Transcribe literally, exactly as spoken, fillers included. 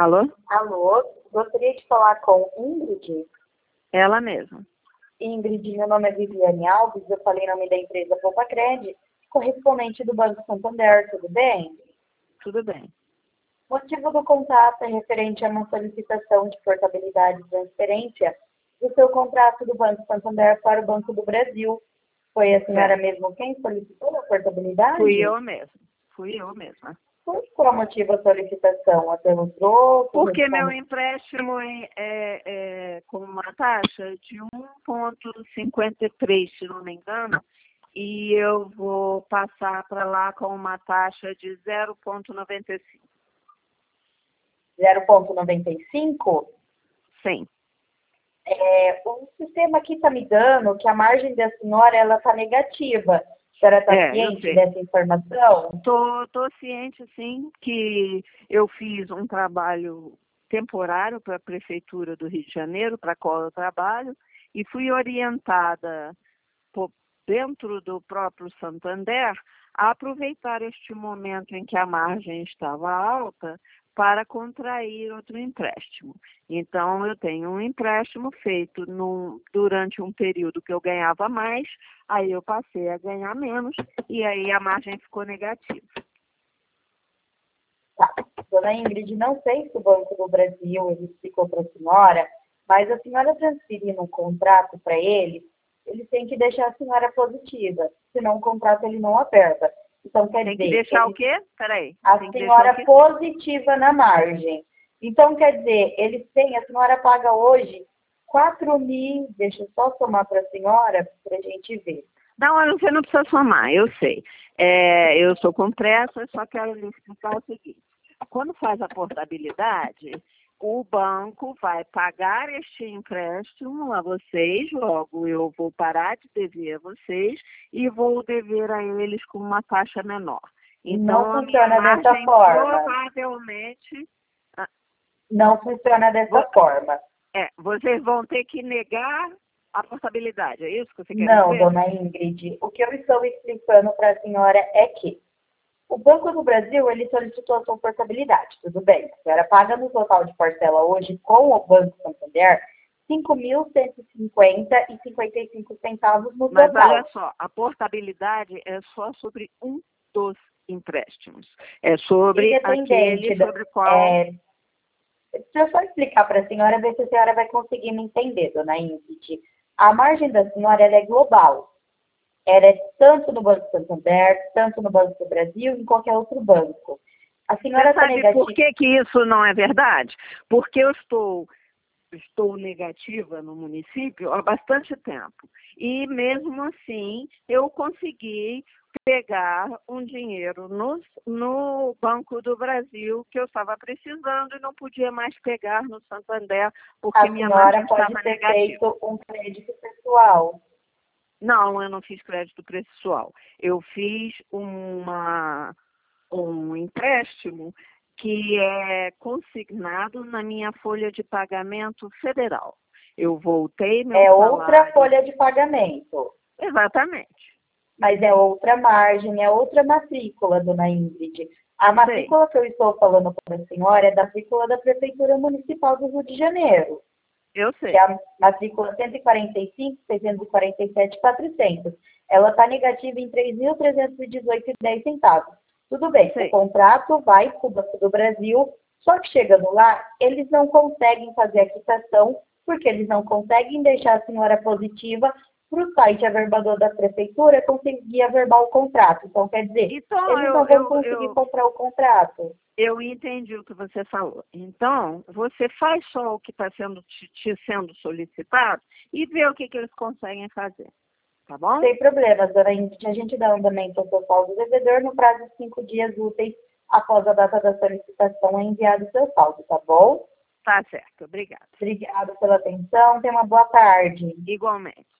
Alô? Alô, gostaria de falar com Ingrid. Ela mesma. Ingrid, meu nome é Viviane Alves, eu falei em nome da empresa Poupacred, correspondente do Banco Santander, tudo bem? Tudo bem. O motivo do contato é referente a uma solicitação de portabilidade e transferência do seu contrato do Banco Santander para o Banco do Brasil. Foi a senhora Certo. mesmo quem solicitou a portabilidade? Fui eu mesma. Fui eu mesma. Por qual motivo a solicitação? É pelo troco? Porque meu como... empréstimo é, é, é com uma taxa de um vírgula cinquenta e três, se não me engano, e eu vou passar para lá com uma taxa de zero vírgula noventa e cinco. zero vírgula noventa e cinco? Sim. É, o sistema aqui está me dando que a margem da senhora ela está negativa. A senhora está É, eu ciente sei. dessa informação? Tô, tô ciente, sim, que eu fiz um trabalho temporário para a Prefeitura do Rio de Janeiro, para a qual eu trabalho, e fui orientada por, dentro do próprio Santander a aproveitar este momento em que a margem estava alta para contrair outro empréstimo. Então, eu tenho um empréstimo feito num, durante um período que eu ganhava mais, aí eu passei a ganhar menos, e aí a margem ficou negativa. Tá. Dona Ingrid, não sei se o Banco do Brasil ele explicou para a senhora, mas a senhora transferindo um contrato para ele, ele tem que deixar a senhora positiva, senão o contrato ele não aperta. Então, quer Tem dizer... que deixar ele, o quê? Peraí. a Tem que senhora deixar o quê? positiva na margem. Então, quer dizer, eles têm, a senhora paga hoje quatro mil, deixa eu só somar para a senhora, para a gente ver. Não, você não precisa somar, eu sei. É, eu sou com pressa, só quero lhe explicar o seguinte. Quando faz a portabilidade, o banco vai pagar este empréstimo a vocês, logo eu vou parar de dever a vocês e vou dever a eles com uma taxa menor. Então, Não a minha funciona dessa margem forma. provavelmente... Não funciona dessa forma. É, vocês vão ter que negar a portabilidade, é isso que você quer Não, dizer? dona Ingrid, o que eu estou explicando para a senhora é que o Banco do Brasil, ele solicitou a sua portabilidade, tudo bem. A senhora paga no total de parcela hoje com o Banco Santander cinco mil cento e cinquenta reais e cinquenta e cinco centavos no Mas total. olha só, a portabilidade é só sobre um dos empréstimos. É sobre Independente, aquele da- sobre o qual... é, deixa eu só explicar para a senhora, ver se a senhora vai conseguir me entender, dona Ingrid. A margem da senhora ela é global. Ela é tanto no Banco Santander, tanto no Banco do Brasil, em qualquer outro banco. A senhora Você está sabe negativa. por que, que isso não é verdade? Porque eu estou, estou negativa no município há bastante tempo. E mesmo assim, eu consegui pegar um dinheiro no, no Banco do Brasil que eu estava precisando e não podia mais pegar no Santander porque A minha margem senhora pode estava ter negativa. feito um crédito pessoal. Não, eu não fiz crédito pessoal. Eu fiz uma, um empréstimo que é consignado na minha folha de pagamento federal. Eu voltei meu É salário... outra folha de pagamento. Exatamente. Mas é outra margem, é outra matrícula, dona Ingrid. A matrícula que eu estou falando para a senhora é da matrícula da Prefeitura Municipal do Rio de Janeiro. Eu sei. Que é a matrícula cento e quarenta e cinco, seiscentos e quarenta e sete, quatrocentos. Ela está negativa em três mil trezentos e dezoito reais e dez centavos. Tudo bem, Sei. o contrato vai para o Banco do Brasil, só que chegando lá, eles não conseguem fazer a quitação, porque eles não conseguem deixar a senhora positiva para o site averbador da Prefeitura conseguir averbar o contrato. Então, quer dizer, Então, eles eu, não vão eu, conseguir eu, comprar o contrato. eu entendi o que você falou. Então, você faz só o que está sendo, te, te sendo solicitado e vê o que, que eles conseguem fazer. Tá bom? Sem problemas, dona Ingrid. A gente dá andamento ao seu saldo devedor no prazo de cinco dias úteis após a data da solicitação é enviado o seu saldo, tá bom? Tá certo. Obrigada. Obrigada pela atenção. Tenha uma boa tarde. Igualmente.